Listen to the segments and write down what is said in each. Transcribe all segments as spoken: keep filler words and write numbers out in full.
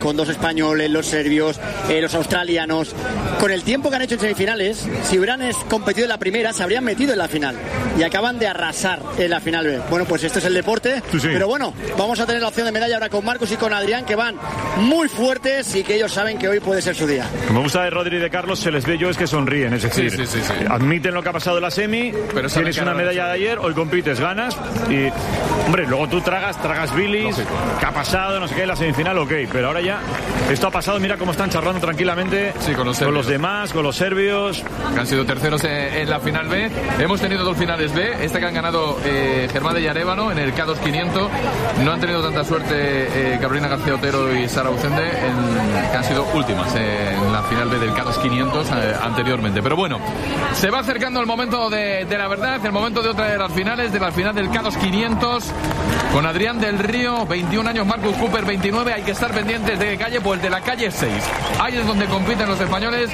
con dos españoles, los serbios, eh, los australianos. Con el tiempo que han hecho en semifinales, si hubieran competido en la primera, se habrían metido en la final. Y acaban de arrasar en la final B. Bueno, pues esto es el deporte. Sí, sí. Pero bueno, vamos a tener la opción de medalla ahora con Marcus y con Adrián, que van muy fuertes y que ellos saben que hoy puede ser su día. Como me gusta de Rodri y de Carlos, se les ve yo es que sonríen. Es decir, sí, sí, sí, sí. admiten lo que ha pasado en la semi, pero tienes una medalla de ayer, hoy compites, ganas y, hombre, luego tú tragas, tragas bilis, ¿qué ha pasado? No sé qué, en la semifinal, ok, pero ahora ya esto ha pasado, mira cómo están charlando tranquilamente sí, con, los con los demás, con los serbios. Que han sido terceros en, en la final B. Hemos tenido dos finales B, esta que han ganado eh, Germán de Arévalo en el K dos quinientos. No han tenido tanta suerte eh, Carolina García Otero y Sara Ucende, en, que han sido últimas eh, en la final B del K dos quinientos eh, anteriormente. Pero bueno, se va acercando el momento de, de la verdad, el momento de otra de las finales, de la final del K dos quinientos, con Adrián del Río, veintiún años, Marcus Cooper, veintinueve. Hay que estar pendientes de qué calle, pues de la calle seis. Ahí es donde compiten los españoles.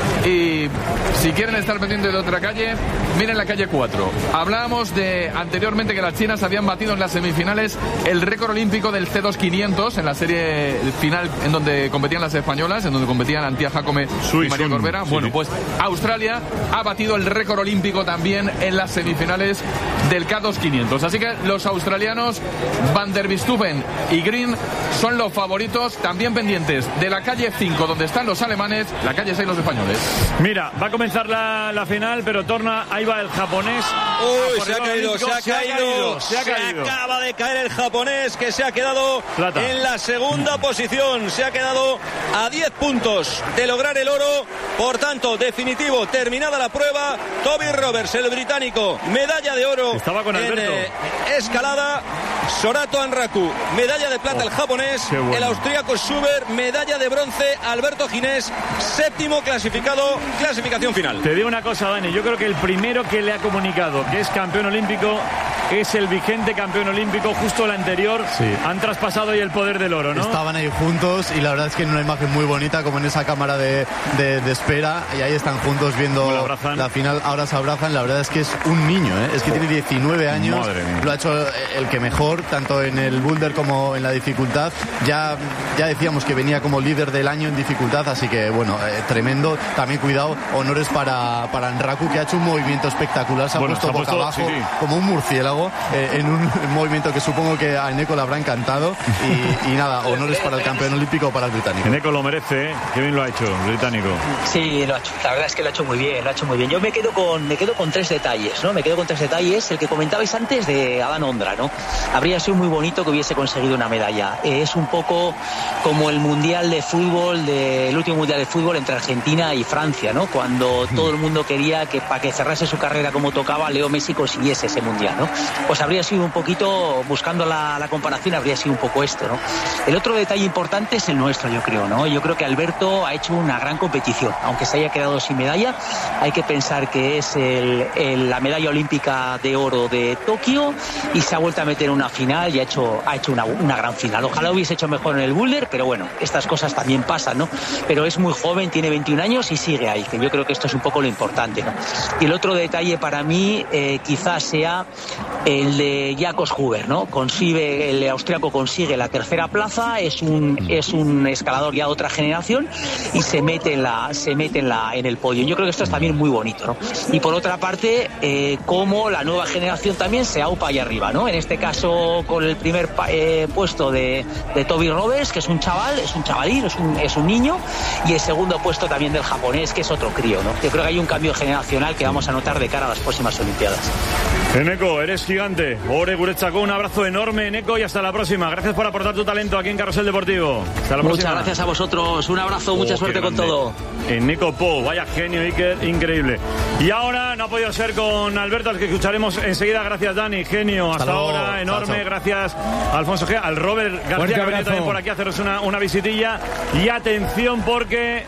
Y si quieren estar pendientes de otra calle, miren la calle cuatro. Hablábamos de anteriormente que las chinas habían batido en las semifinales el récord olímpico del C dos quinientos en la serie final en donde competían las españolas, en donde competían Antía Jacome y María Corbera. Sí, bueno, sí. pues Australia ha batido el récord olímpico también en las semifinales del K dos quinientos. Así que los australianos Van der Bistuven y Green son los favoritos, también pendientes de la calle cinco donde están los alemanes, la calle seis los españoles. Mira, va a comenzar la, la final, pero torna, ahí va el japonés. Uy, se ha, caído, se ha, se ha caído, caído, se ha caído. Se acaba de caer el japonés, que se ha quedado Plata. en la segunda posición. Se ha quedado a diez puntos de lograr el oro. Por tanto, definitivo, terminada la prueba. Toby Roberts, el británico, medalla de oro. Estaba con Alberto. En eh, escalada. Sorato Anraku, medalla de plata oh, el japonés. Bueno. El austríaco Schubert, medalla de bronce. Alberto Ginés, séptimo clasificado, clasificación final. Te digo una cosa, Dani, yo creo que el primero que le ha comunicado que es campeón olímpico es el vigente campeón olímpico, justo el anterior. Sí. Han traspasado ahí el poder del oro, ¿no? Estaban ahí juntos y la verdad es que en una imagen muy bonita, como en esa cámara de, de, de espera, y ahí están juntos viendo la final. Ahora se abrazan. La verdad es que es un niño, ¿eh? Es que oh. tiene diecinueve años. Lo ha hecho el que mejor, tanto en el boulder como en la dificultad. Ya, ya decíamos que venía como líder del año en dificultad, así que bueno, eh, tremendo. También cuidado, honores para, para Anraku, que ha hecho un movimiento espectacular. Se ha bueno, puesto boca puesto, abajo, sí, sí. como un murciélago. Eh, en un movimiento que supongo que a Eneco le habrá encantado y, y nada, honores para el campeón olímpico o para el británico. Eneco lo merece, ¿eh? Qué bien lo ha hecho el británico. Sí, lo ha hecho, la verdad es que lo ha hecho muy bien, lo ha hecho muy bien. Yo me quedo con me quedo con tres detalles, ¿no? Me quedo con tres detalles, el que comentabais antes de Adán Ondra, ¿no? Habría sido muy bonito que hubiese conseguido una medalla. Eh, es un poco como el mundial de fútbol, de, el último mundial de fútbol entre Argentina y Francia, ¿no? Cuando todo el mundo quería que para que cerrase su carrera como tocaba, Leo Messi consiguiese ese mundial, ¿no? Pues habría sido un poquito, buscando la, la comparación, habría sido un poco esto, ¿no? El otro detalle importante es el nuestro, yo creo, ¿no? Yo creo que Alberto ha hecho una gran competición, aunque se haya quedado sin medalla. Hay que pensar que es el, el, la medalla olímpica de oro de Tokio y se ha vuelto a meter en una final y ha hecho, ha hecho una, una gran final. Ojalá hubiese hecho mejor en el boulder, pero bueno, estas cosas también pasan, ¿no? Pero es muy joven, tiene veintiún años y sigue ahí, que yo creo que esto es un poco lo importante, ¿no? Y el otro detalle para mí eh, quizás sea el de Jakobs Huber, ¿no? Consigue, el austriaco consigue la tercera plaza, es un, es un escalador ya de otra generación y se mete en la, se mete en la, en el podio. Yo creo que esto es también muy bonito, ¿no? Y por otra parte, eh, cómo la nueva generación también se aupa ahí arriba, ¿no? En este caso con el primer eh, puesto de, de Toby Roberts, que es un chaval, es un chavalín, es un, es un niño, y el segundo puesto también del japonés, que es otro crío, ¿no? Yo creo que hay un cambio generacional que vamos a notar de cara a las próximas Olimpiadas. Eneco, eres gigante. Ore Guretzako, un abrazo enorme, Eneco, y hasta la próxima. Gracias por aportar tu talento aquí en Carrusel Deportivo. Hasta la Muchas próxima. gracias a vosotros, un abrazo, oh, mucha suerte con todo. Eneco Po, vaya genio, Iker, increíble. Y ahora no ha podido ser con Alberto, al que escucharemos enseguida. Gracias, Dani, genio. Hasta, hasta ahora, enorme. Chao, chao. Gracias, Alfonso G. Al Robert García, que ha venido también por aquí a haceros una, una visitilla. Y atención, porque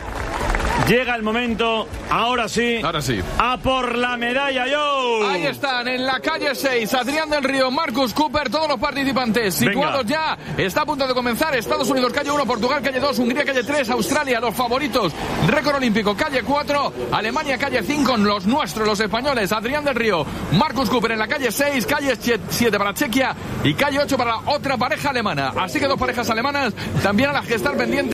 llega el momento, ahora sí, ahora sí, a por la medalla, yo. Ahí están, en la calle seis, Adrián del Río, Marcus Cooper, todos los participantes situados ya. Está a punto de comenzar. Estados Unidos, calle uno, Portugal, calle dos, Hungría, calle tres, Australia, los favoritos, récord olímpico, calle cuatro, Alemania, calle cinco, los nuestros, los españoles, Adrián del Río, Marcus Cooper en la calle seis, calle siete para Chequia y calle ocho para la otra pareja alemana. Así que dos parejas alemanas también a las que estar pendientes.